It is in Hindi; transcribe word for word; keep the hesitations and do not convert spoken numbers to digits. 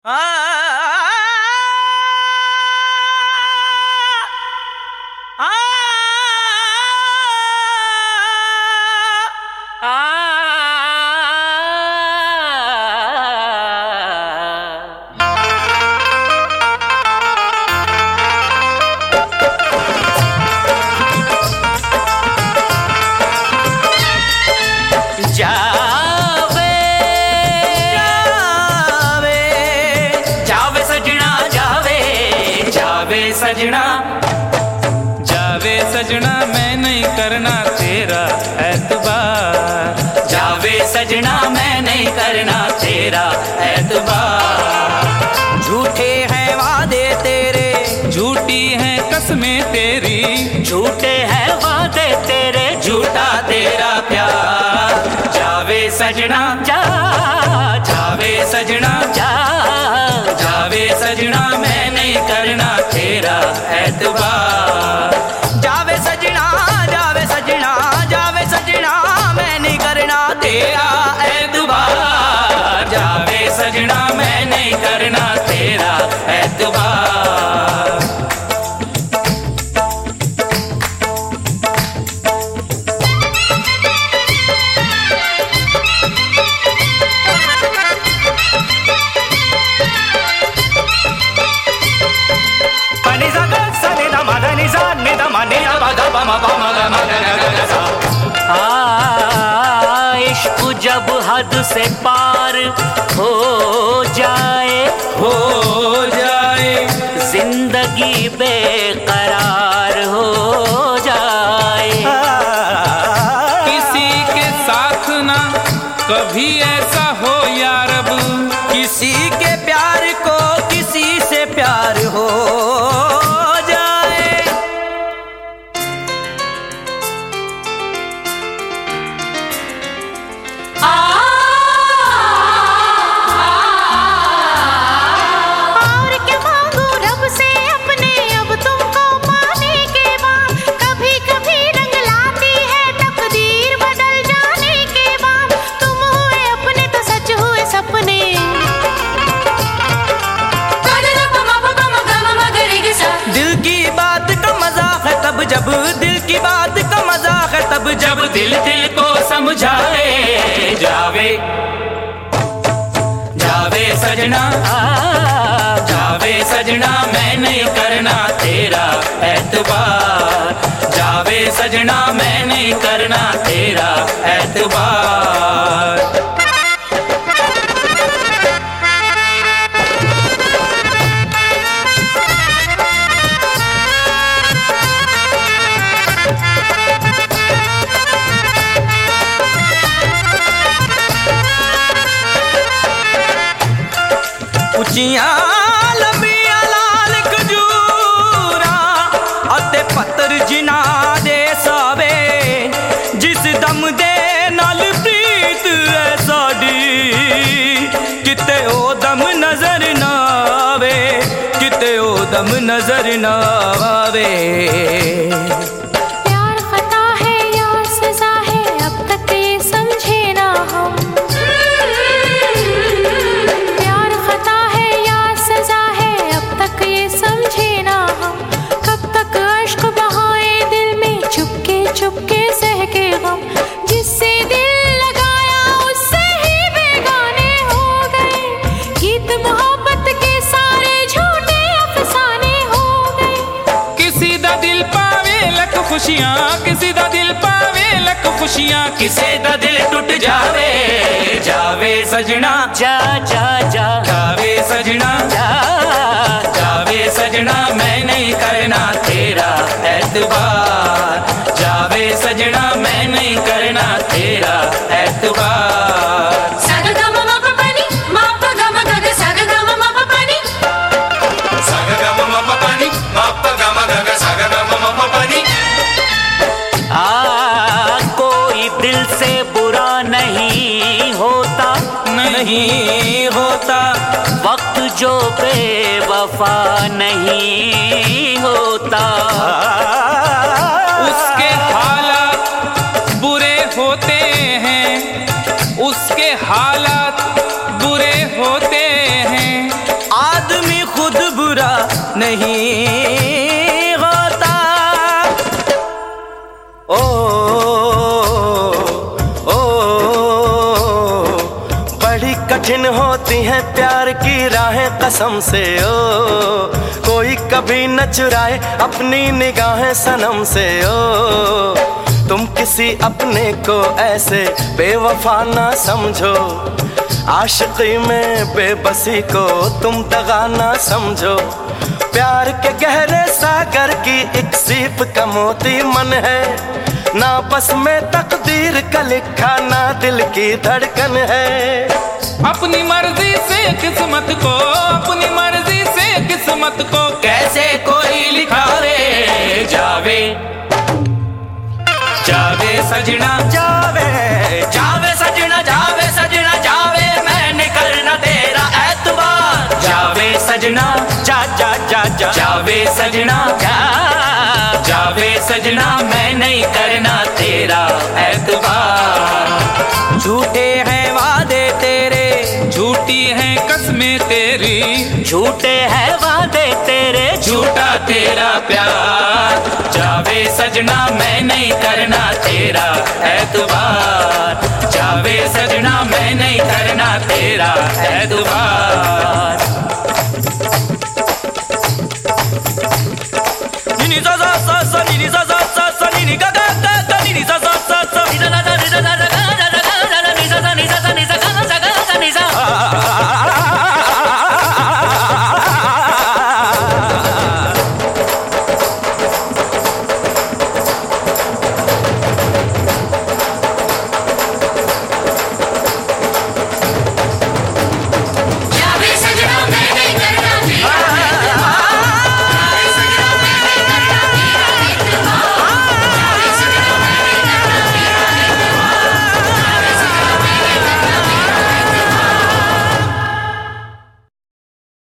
आ, आ, आ, जावे जावे जावे सजना जावे जावे सजना जावे सजना मैं नहीं करना तेरा एतबार। जावे सजना मैं नहीं करना तेरा एतबार। झूठे हैं वादे तेरे झूठी हैं कसमें तेरी झूठे हैं वादे तेरे झूठा तेरा प्यार। जावे सजना जा जावे सजना जा जावे सजना मैं नहीं करना तेरा एतबार। जावे सजना जावे सजना जावे सजना मैं नहीं करना तेरा एतबार। जावे सजना मैं नहीं करना तेरा एतबार। इश्क जब हद से पार हो जाए हो जाए जिंदगी बेकरार हो जाए। किसी के साथ ना कभी ऐसा हो या रब किसी के प्यार को किसी से प्यार हो जाए। और क्या मांगू रब से अपने अब तुमको पाने के बाद। कभी कभी रंग लाती है तकदीर बदल जाने के बाद। तुम हुए अपने तो सच हुए सपने। दिल की बात का मजाक है तब जब दिल की बात का मजाक है तब जब दिल दिल को समझाए। जावे जावे सजना जावे सजना मैं नहीं करना तेरा एतबार। जावे सजना मैं नहीं करना तेरा एतबार। ਉੱਚੀਆਂ ਲੰਬੀਆਂ ਲਾਲ ਖਜੂਰਾਂ ਅਤੇ ਪੱਤਰ ਜਿਨ੍ਹਾਂ ਦੇ ਸਾਵੇ ਜਿਸ ਦਮ ਦੇ ਨਾਲ ਪ੍ਰੀਤ ਹੈ ਸਾਡੀ ਕਿਤੇ ਉਹ ਦਮ ਨਜ਼ਰ ਨਾ ਆਵੇ ਕਿਤੇ ਉਹ ਦਮ ਨਜ਼ਰ ਨਾ ਆਵੇ। प्यार खता है यार सजा है अब तक ये समझे ना हम। प्यार खता है यार सजा है अब तक ये समझे ना हम। कब तक अश्क बहाए दिल में चुपके चुपके सह के गम। जिससे दिल लगाया उससे ही बेगाने हो गए। गीत मोहब्बत के सारे झूठे अफसाने हो गए। किसी दा दिल पावे लख खुशियां किसी दा दिल पावे लख खुशियां किसे दा दिल टूट जावे। जावे सजना जा जा जा जावे सजना जा जावे सजना मैं नहीं करना तेरा एतबार। जावे सजना मैं नहीं करना तेरा एतबार। आ कोई दिल से बुरा नहीं होता नहीं होता वक्त जो बेवफा नहीं होता। उसके हालात बुरे होते हैं उसके हालात बुरे होते हैं खुद बुरा नहीं होता। ओ ओ बड़ी कठिन होती हैं प्यार की राहें कसम से। ओ कोई कभी न चुराए अपनी निगाहें सनम से। ओ तुम किसी अपने को ऐसे बेवफा ना समझो, आशिकी में बेबसी को तुम दगा ना समझो। प्यार के गहरे सागर की एक सीप का मोती मन है, ना बस में तकदीर का लिखा ना दिल की धड़कन है। अपनी मर्जी से किस्मत को, अपनी मर्जी से किस्मत को कैसे कोई लिखावे। जावे जावे सजना जावे, जावे सजना जावे सजना जावे, मैं निकलना तेरा एतबार। जावे सजना जा जा जा जा जावे सजना जा, जावे सजना मैं नहीं करना तेरा एतबार। झूठे हैं वादे तेरे, झूठी हैं कस्में तेरी, झूठे हैं वादे तेरे, झूठा तेरा प्यार। जावे सजना मैं नहीं करना तेरा एतबार। जावे सजना मैं नहीं करना तेरा एतबार।